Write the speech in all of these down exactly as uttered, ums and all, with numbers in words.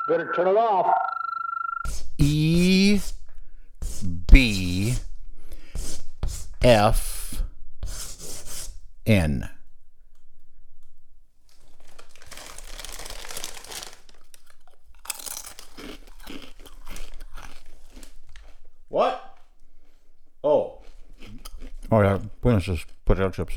Better turn it off. E B F N. What? Oh. Oh, yeah. Buenos just potato chips.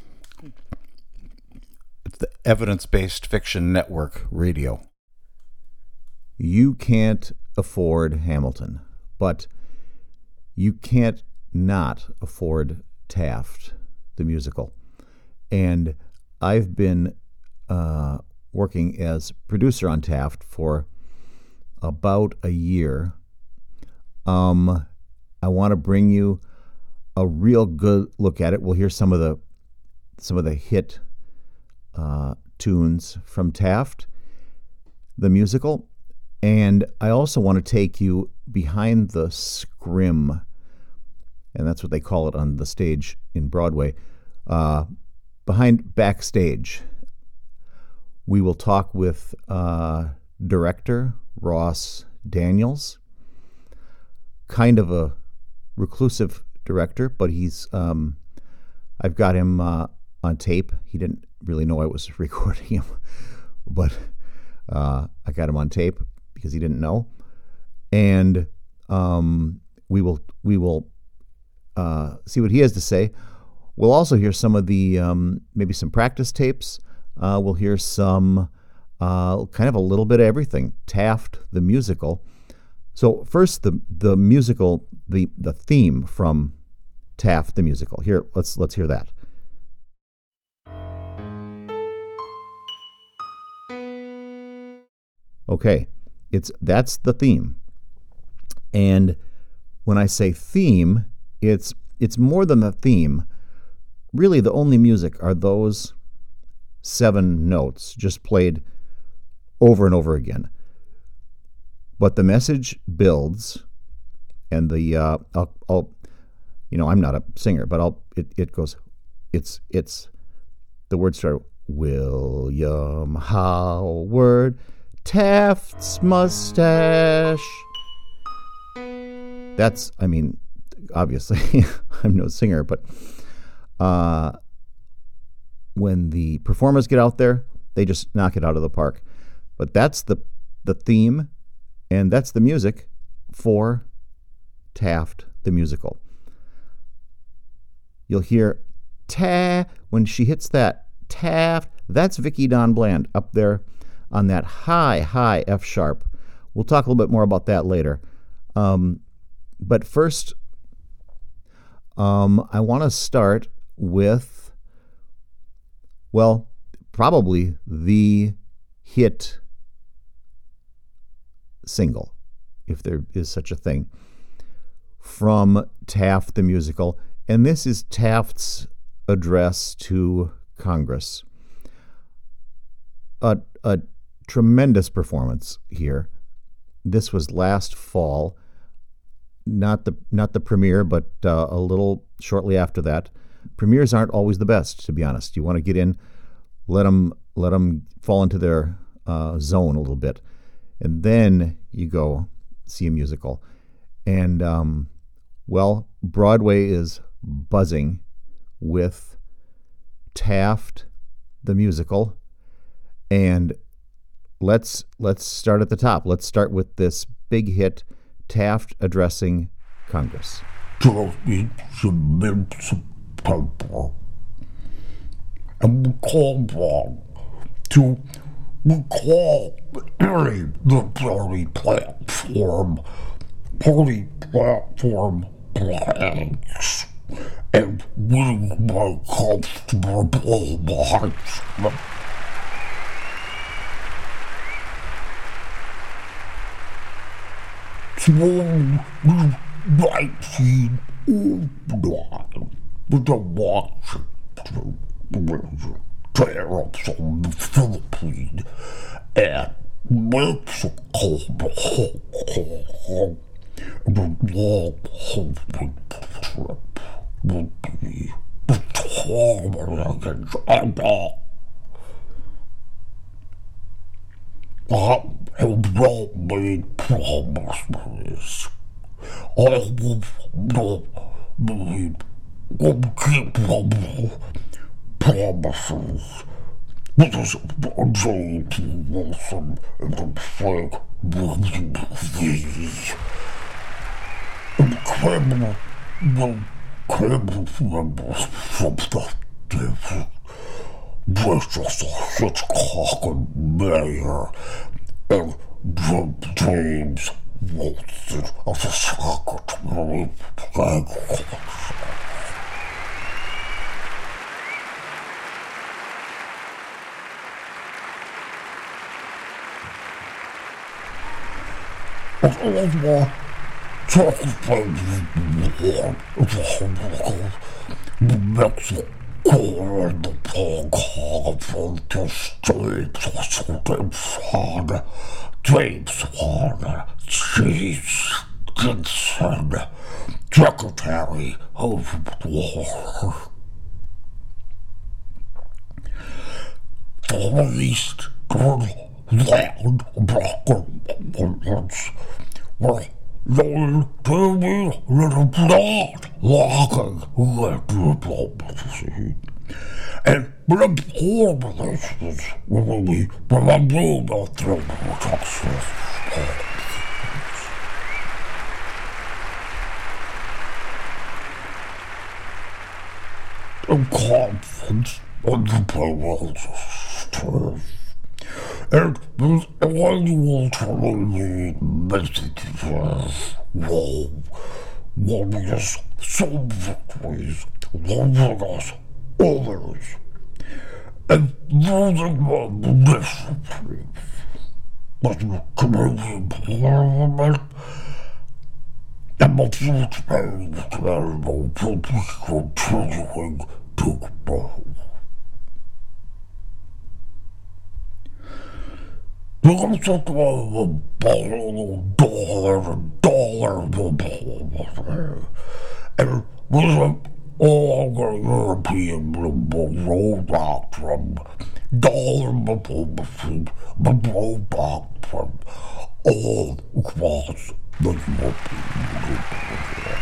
It's the Evidence-Based Fiction Network Radio. You can't afford Hamilton, but you can't not afford Taft, the musical. And I've been uh, working as producer on Taft for about a year. Um, I want to bring you a real good look at it. We'll hear some of the some of the hit uh, tunes from Taft, the musical, and I also want to take you behind the scrim, and that's what they call it on the stage in Broadway. Uh, behind backstage, we will talk with uh, director Ross Daniels. Kind of a reclusive director, but he's um, I've got him uh, on tape. He didn't really know I was recording him, but uh, I got him on tape because he didn't know. And um, we will we will uh, see what he has to say. We'll also hear some of the um, maybe some practice tapes. Uh, we'll hear some uh, kind of a little bit of everything. Taft, the musical. So first, the the musical, the the theme from Taft, the musical. Here, let's let's hear that. Okay, it's that's the theme. And when I say theme, it's it's more than the theme. Really, the only music are those seven notes just played over and over again. But the message builds, and the uh, I'll, I'll, you know, I'm not a singer, but I'll it, it goes, it's it's, the words start William Howard Taft's mustache. That's, I mean, obviously I'm no singer, but uh, when the performers get out there, they just knock it out of the park. But that's the the theme. And that's the music for Taft, the musical. You'll hear ta when she hits that Taft. That's Vicki Dawn Bland up there on that high, high F sharp. We'll talk a little bit more about that later. Um, but first, um, I want to start with, well, probably the hit single, if there is such a thing, from Taft the musical. And this is Taft's address to Congress. A, a tremendous performance here. This was last fall, not the not the premiere, but uh, a little shortly after that. Premieres aren't always the best, to be honest. You want to get in, let them let them fall into their uh, zone a little bit. And then you go see a musical. And, um, well, Broadway is buzzing with Taft, the musical. And let's let's start at the top. Let's start with this big hit, Taft addressing Congress. To each immense paper, and we call on to recall the party platform, party platform blanks, and winning my comfortable lives. Small nineteen oh nine with a Washington tariffs on the Philippines and Mexico. The long hoping trip will be the tolerant agenda. I'm well made promises. I will not make unkeepable promises. Because James Wilson and Frank Williams, incredible, incredible members from the different British Hitchcock and Mayer, and from James Wilson as a secretary of agriculture. And all more talking about war, the Mexico and the Pong of the States, James Horner, James Horner, James Gibson, Secretary of War. For East land broken were known to be little blood locking with diplomacy. And diplomacy will be removed through success. The confidence of the world's strength. And this annual training messages will warn us some victories, warning us others, and losing the discipline. But the Canadian Parliament and the future terrible will be continuing to grow. Because of the dollar, dollar, dollar, and with all the European rollback from dollar diplomacy, the rollback from all across the European Union.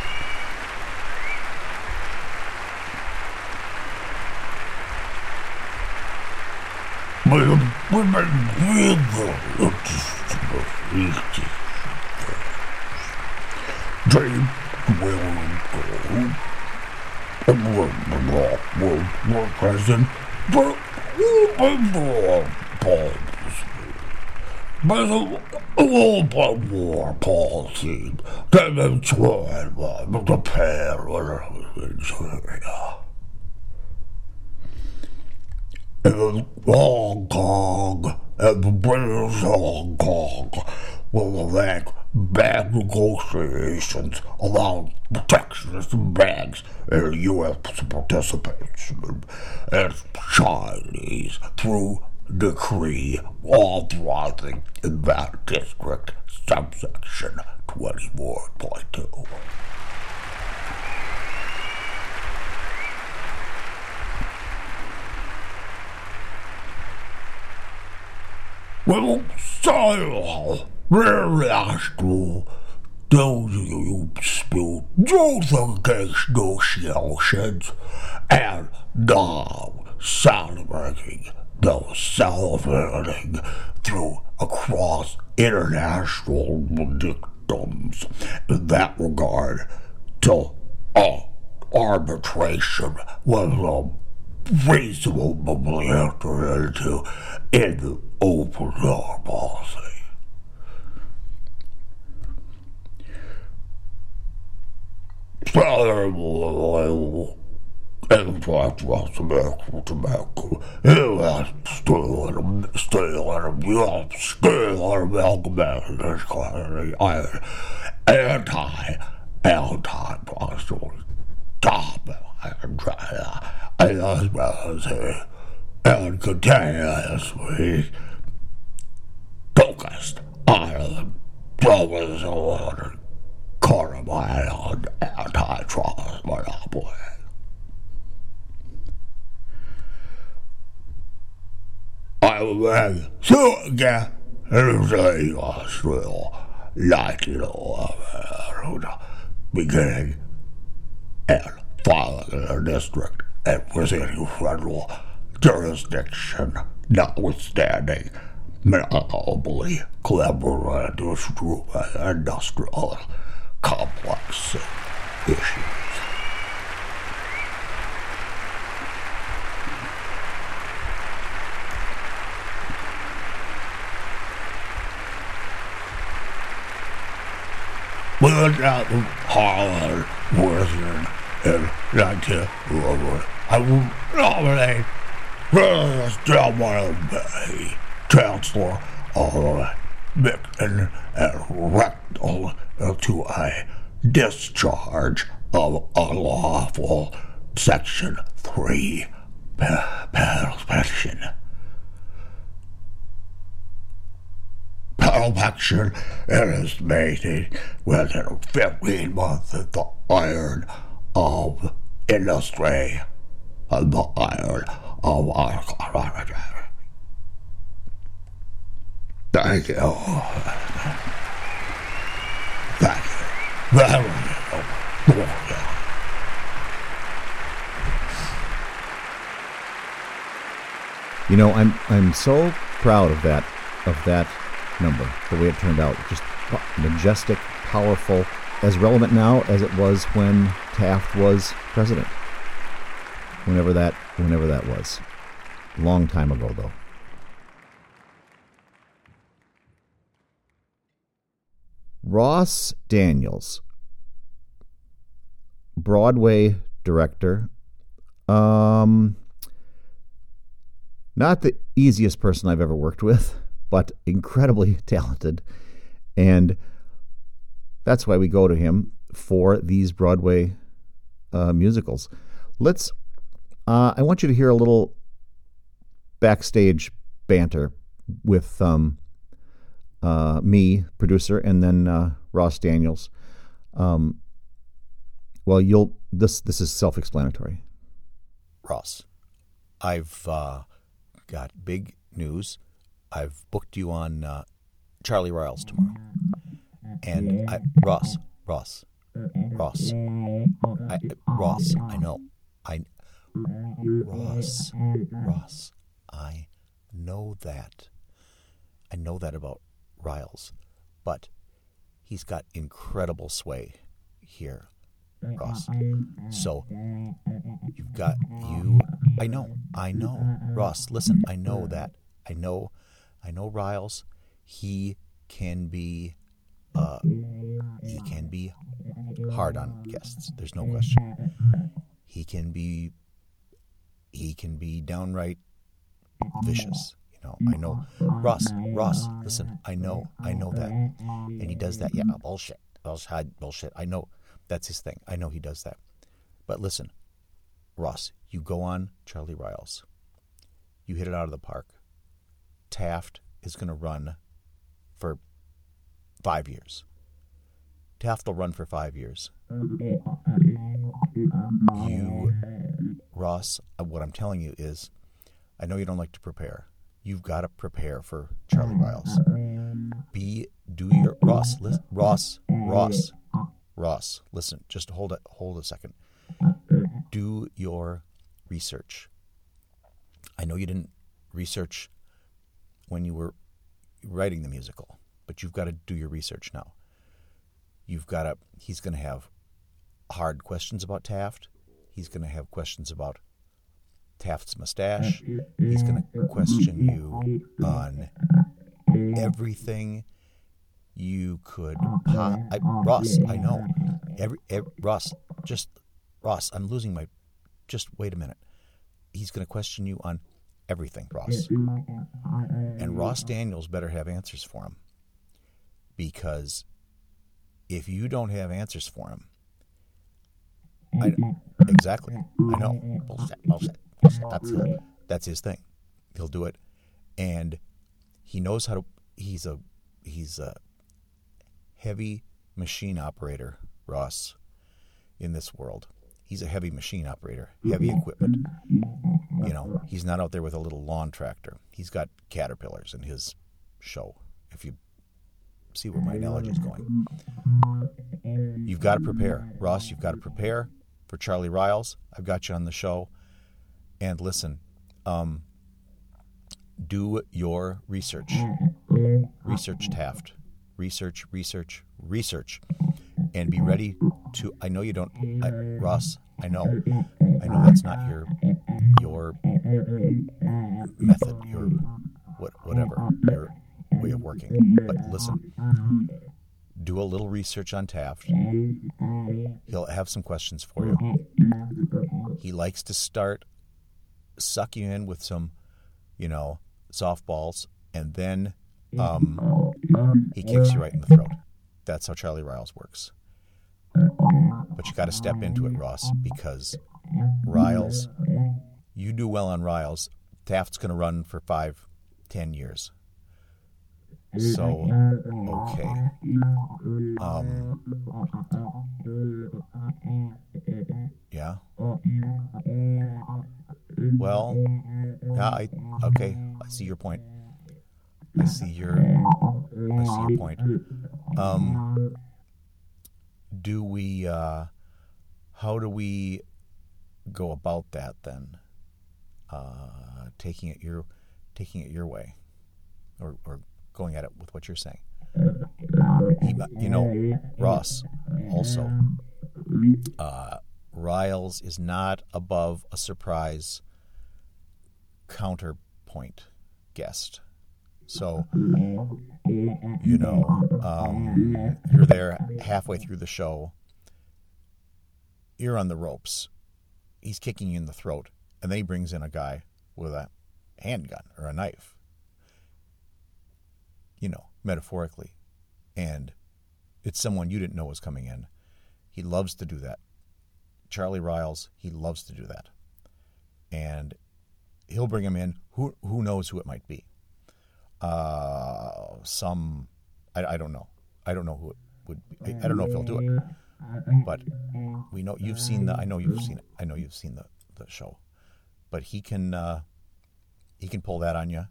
Men women with the James William Gold and William Rockwood were present for overall policy. But the open war policy demonstrated the parallel in Syria. In Hong Kong and the British Hong Kong will elect bad negotiations allowing protectionist banks and U S participation as Chinese through decree authorizing in that district subsection twenty-four point two. Well, so, reaction those you spill those against negotiations and now celebrating those celebrating through across international victims in that regard to uh, arbitration was a reasonably entered into in the open door policy. So, in fact, was medical tobacco. It was still in a, still in a, yeah, still in a amalgamation clarity. Anti, anti-possible top and try and as well as he and continuously focused on the problems of Carmine on antitrust monopoly. I will so again Thursday, Australia, nineteen eleven, beginning and filing in a district and within federal jurisdiction, notwithstanding monopoly, clever industrial, industrial complex issues. Within Harlan Wizard in nineteen eleven, I will nominate President Delmar Bay, Chancellor of Mixon and Rectal to a discharge of unlawful Section three pension. Pension is made within fifteen months of the iron of industry and the iron of our Thank you. Thank you very much. You know, I'm I'm so proud of that of that number, the way it turned out. Just majestic, powerful, as relevant now as it was when Taft was president. Whenever that whenever that was. Long time ago, though. Ross Daniels, Broadway director. Um, not the easiest person I've ever worked with, but incredibly talented. And that's why we go to him for these Broadway uh, musicals. Let's, uh, I want you to hear a little backstage banter with um, uh, me, producer, and then uh, Ross Daniels. Um, well, you'll, this, this is self-explanatory. Ross, I've uh, got big news. I've booked you on uh, Charlie Riles tomorrow. And I, Ross, Ross, Ross, I, Ross, I know, I, Ross, Ross, I know that. I know that about Riles, but he's got incredible sway here, Ross. So you've got, you, I know, I know, Ross, listen, I know that. I know, I know Riles, he can be, uh, he can be hard on guests. There's no question. He can be, he can be downright vicious. You know, I know, Ross, Ross, listen, I know, I know that. And he does that. Yeah, bullshit, bullshit, bullshit. I know that's his thing. I know he does that. But listen, Ross, you go on Charlie Riles. You hit it out of the park. Taft is going to run for five years. Taft will run for five years. You, Ross, what I'm telling you is, I know you don't like to prepare. You've got to prepare for Charlie Riles. Be, do your, Ross, listen, Ross, Ross, Ross, listen, just hold it, hold a second. Do your research. I know you didn't research when you were writing the musical, but you've got to do your research now. You've got to, he's going to have hard questions about Taft. He's going to have questions about Taft's mustache. He's going to question you on everything you could po- I, Ross, I know. Every, every Ross, just, Ross, I'm losing my, just wait a minute. He's going to question you on everything, Ross. And Ross Daniels better have answers for him. Because if you don't have answers for him, I, exactly, I know, bullshit, bullshit, bullshit. That's, that's his thing. He'll do it. And he knows how to, he's a, he's a heavy machine operator, Ross, in this world. He's a heavy machine operator, heavy equipment. You know, he's not out there with a little lawn tractor. He's got caterpillars in his show. if you see where my analogy is going. You've got to prepare. Ross, you've got to prepare for Charlie Riles. I've got you on the show. And listen, um, do your research. Research Taft. Research, research, research. And be ready to, I know you don't, I, Ross, I know, I know that's not your, your method, your, what, whatever, your way of working. But listen, do a little research on Taft. He'll have some questions for you. He likes to start, suck you in with some, you know, softballs, and then um, he kicks you right in the throat. That's how Charlie Riles works. But you got to step into it, Ross, because Riles, you do well on Riles. Taft's going to run for five, ten years. So, okay. Um, yeah. Well, yeah, I, okay, I see your point. I see your, I see your point. Um, do we, uh, how do we go about that then? Uh, taking it your, taking it your way, or, or going at it with what you're saying. He, you know, Ross, also, uh, Riles is not above a surprise counterpoint guest. So, you know, um, you're there halfway through the show. You're on the ropes. He's kicking you in the throat. And then he brings in a guy with a handgun or a knife. You know, metaphorically. And it's someone you didn't know was coming in. He loves to do that. Charlie Riles, he loves to do that. And he'll bring him in. Who who knows who it might be? Uh, some, I, I don't know. I don't know who it would be. I, I don't know if he'll do it. But we know you've seen the. I know you've seen it. I know you've seen the, the show. But he can uh, he can pull that on you.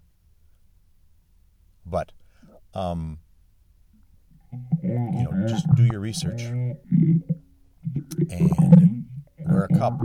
But um, you know, just do your research and wear a cup.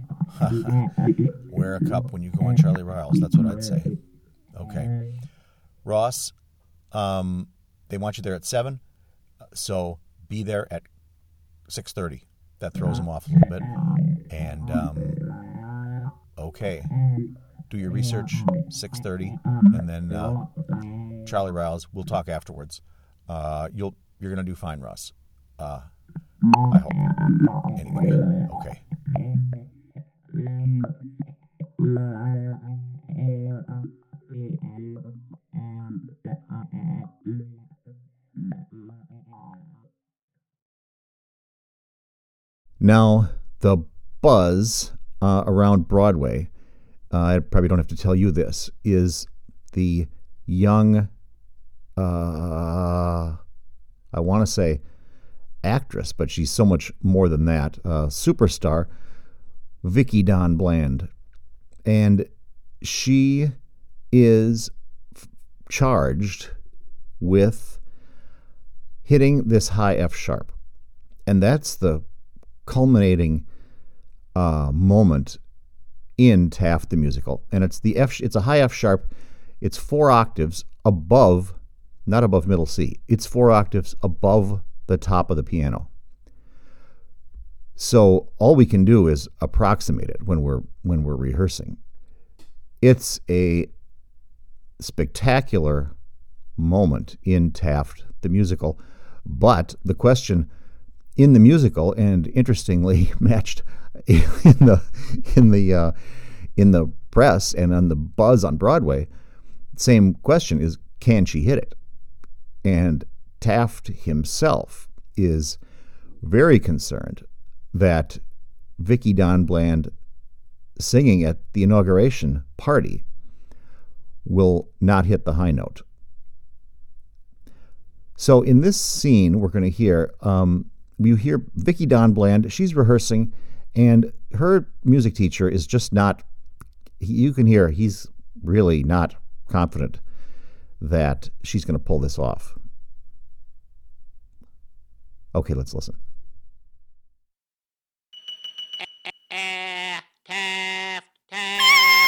Wear a cup when you go on Charlie Riles. That's what I'd say. Okay. Ross, um, they want you there at seven, so be there at six thirty. That throws them off a little bit. And, um, okay, do your research, six thirty, and then uh, Charlie Riles, we'll talk afterwards. Uh, you'll, you're going to do fine, Ross. Uh, I hope. Anyway, okay. Now, the buzz uh, around Broadway, uh, I probably don't have to tell you this, is the young, uh, I want to say actress, but she's so much more than that, uh, superstar, Vicki Dawn Bland. And she is f- charged with hitting this high F sharp. And that's the culminating uh, moment in Taft the Musical. And it's the F, it's a high F sharp. It's four octaves above, not above middle C. It's four octaves above the top of the piano. So all we can do is approximate it when we're when we're rehearsing. It's a spectacular moment in Taft the Musical, but the question in the musical, and interestingly matched in the in the uh, in the press and on the buzz on Broadway, same question is, can she hit it? And Taft himself is very concerned that Vicki Dawn Bland singing at the inauguration party will not hit the high note. So in this scene, we're going to hear, um, you hear Vicki Dawn Bland, she's rehearsing, and her music teacher is just not, you can hear he's really not confident that she's going to pull this off. Okay, let's listen. Taft, Taft.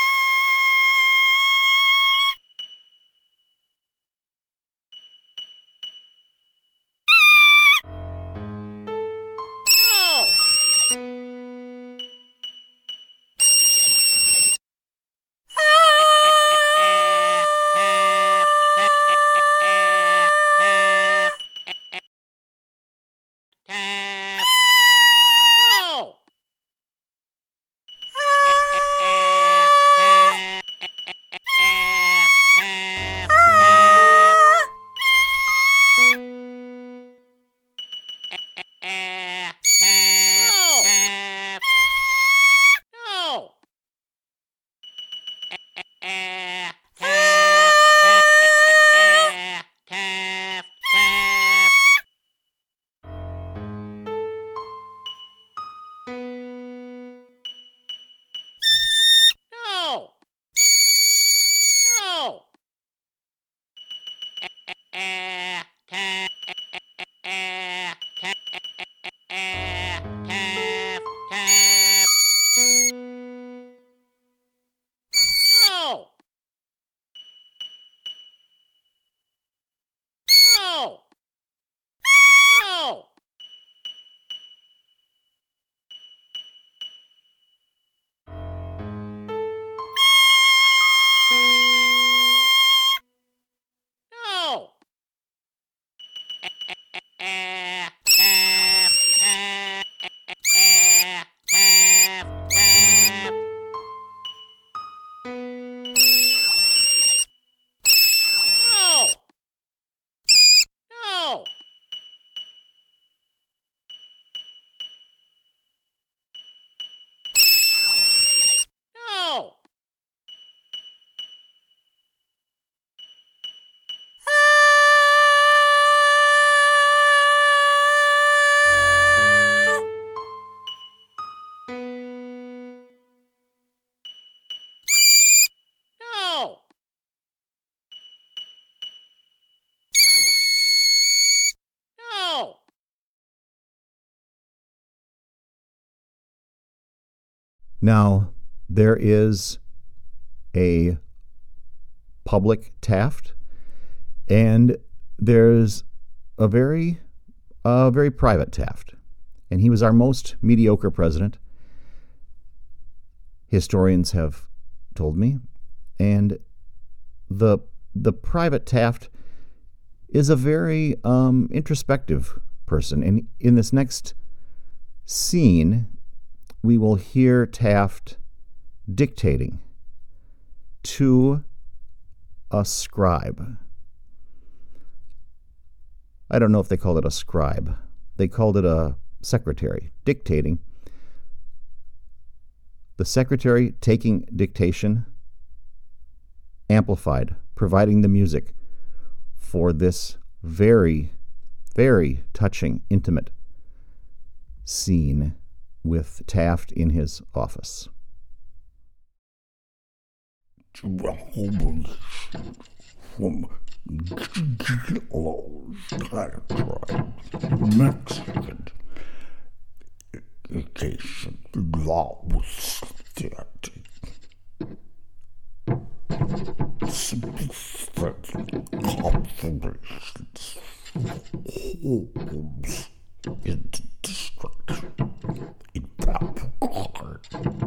Now, there is a public Taft, and there's a very, uh, very private Taft. And he was our most mediocre president, historians have told me. And the the private Taft is a very um, introspective person. And in this next scene, we will hear Taft dictating to a scribe. I don't know if they called it a scribe. They called it a secretary, dictating. The secretary taking dictation, amplified, providing the music for this very, very touching, intimate scene with Taft in his office. From Mexican education notwithstanding, confirmations, homes into destruction in that regard,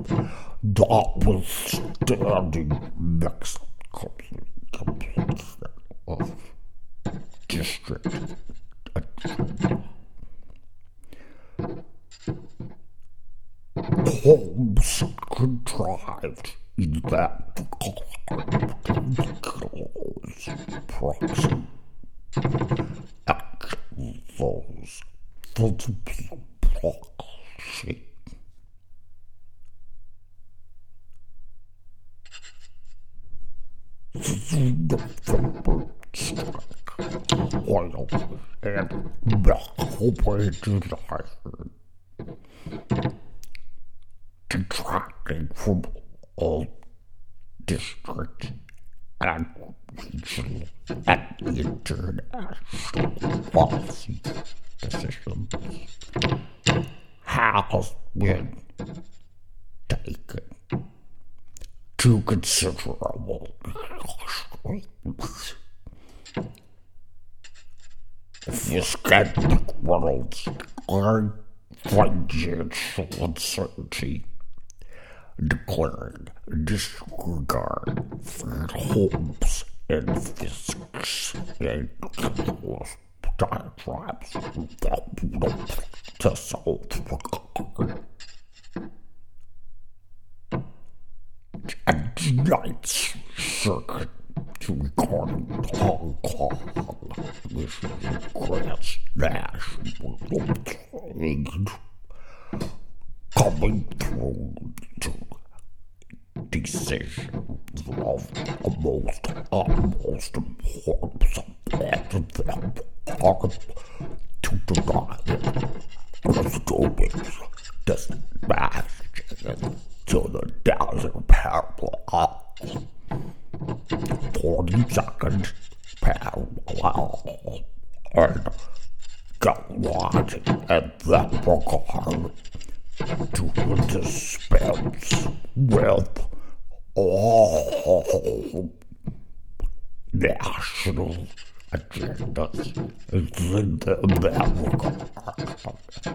notwithstanding Mexico's completion of district attention. Holmes contrived in that regard close proxy action those multiple proxy. November strike, oil and Mexico denied detracting from all district and regional and international policy decisions has been taken to considerable extremes. The skeptic world's declaring financial uncertainty, declaring disregard for hopes and physics and capitalist diatribes to self-regard. And tonight's circuit to recording Hong Kong Michigan Grants National Trade coming through to decisions of the most utmost importance of them are to deny consumers dispatching to the desert parallel. forty-second parallel and galactic at that regard to dispense with all national agendas in that regard.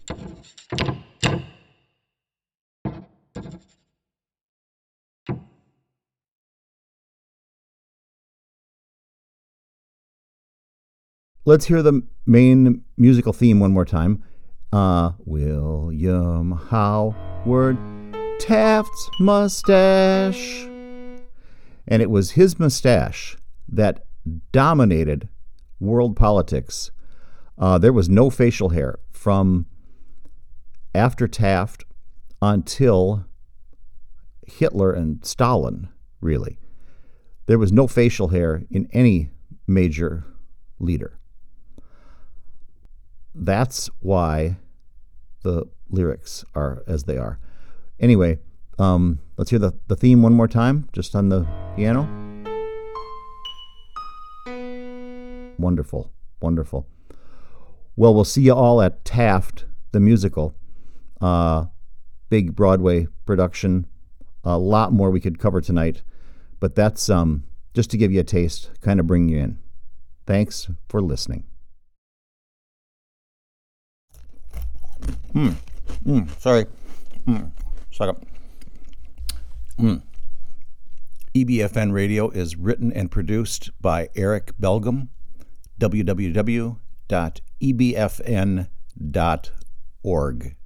Let's hear the main musical theme one more time. Uh, William Howard Taft's mustache. And it was his mustache that dominated world politics. Uh, there was no facial hair from after Taft until Hitler and Stalin, really. There was no facial hair in any major leader. That's why the lyrics are as they are. Anyway, um, let's hear the, the theme one more time, just on the piano. Wonderful, wonderful. Well, we'll see you all at Taft, the musical. Uh, big Broadway production. A lot more we could cover tonight, but that's um, just to give you a taste, kind of bring you in. Thanks for listening. Mm. Mm. Sorry. Mm. Suck up. Mm. E B F N Radio is written and produced by Eric Belgum. w w w dot e b f n dot org